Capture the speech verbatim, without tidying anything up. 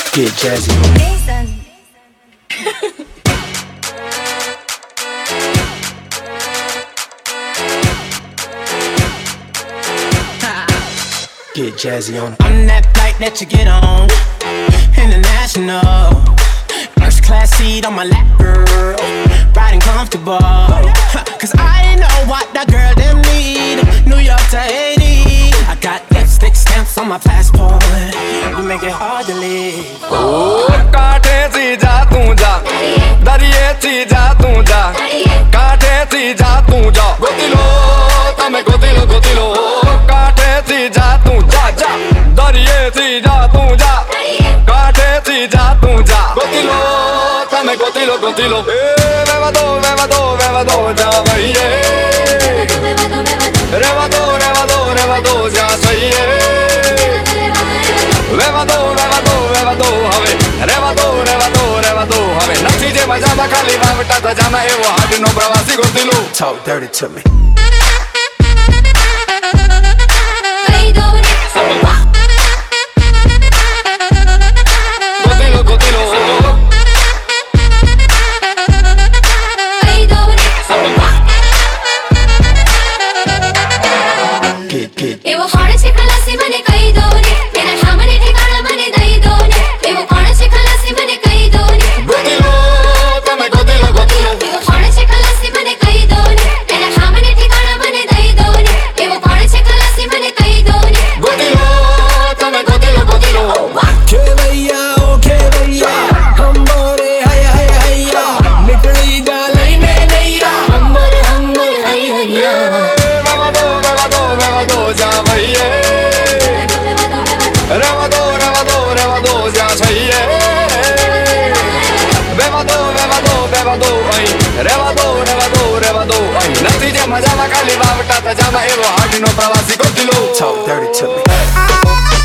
Get jazzy on it. Get jazzy on it. I'm that flight that you get on, international. First class seat on my lap, girl, riding comfortable. Cause I know what that girl them need. New York to Haiti, I got lipstick stamps on my passport. We make it hard to leave. Oh, काटे सी जा तू जा, दरिये सी जा तू जा, काटे सी जा तू जा, गोतिलो, तमे गोतिलो गोतिलो, काटे सी जा तू जा जा, दरिये सी जा तू जा, काटे सी जा तू जा, गोतिलो, तमे गोतिलो गोतिलो, eh, me vado, me vado, me vado, जा भैया, रे vado, रे vado, रे vado, जा सही है. Levado, levado, levado, હવે રેવાદો રેવાદો રેવાદો હવે નથી જે મજામાં ખાલી વાવટા તજામાં એવો હાડનો પ્રવાસી ગોતિલો. Talk dirty to me. ગોતિલો ગોતિલો Get get એવો કોણ છે ખલાસી મને કહી દો ને તેના સામને ઠેકાણા મને દઈ દો ને એવો કોણ છે ખલાસી મને કહી દો ને ગોતિલો તમે ગોતિલો ગોતિલો એવો કોણ છે ખલાસી મને કહી દો ને તેના સામને ઠેકાણા મને દઈ દો ને એવો કોણ છે ખલાસી મને કહી દો ને ગોતિલો તમે ગોતિલો ગોતિલો. કે ભૈયા ઓ કે ભૈયા હમ બોરે હૈ હૈ હૈયા નીકળી જા લઈને નૈયા હમ બોરે હમ બોરે હૈ હૈયા. રેવાદો રેવાદો રેવાદો જા ભૈયે, રેવાદો રેવાદો રેવાદો જા સહી હે. રેવાદો રેવાદો રેવાદો અહીં, રેવાદો રેવાદો રેવાદો અહીં નથી જે મજામાં ખાલી વાવટા તજામાં એવો હાડનો પ્રવાસી ગોતિલો. talk dirty to me.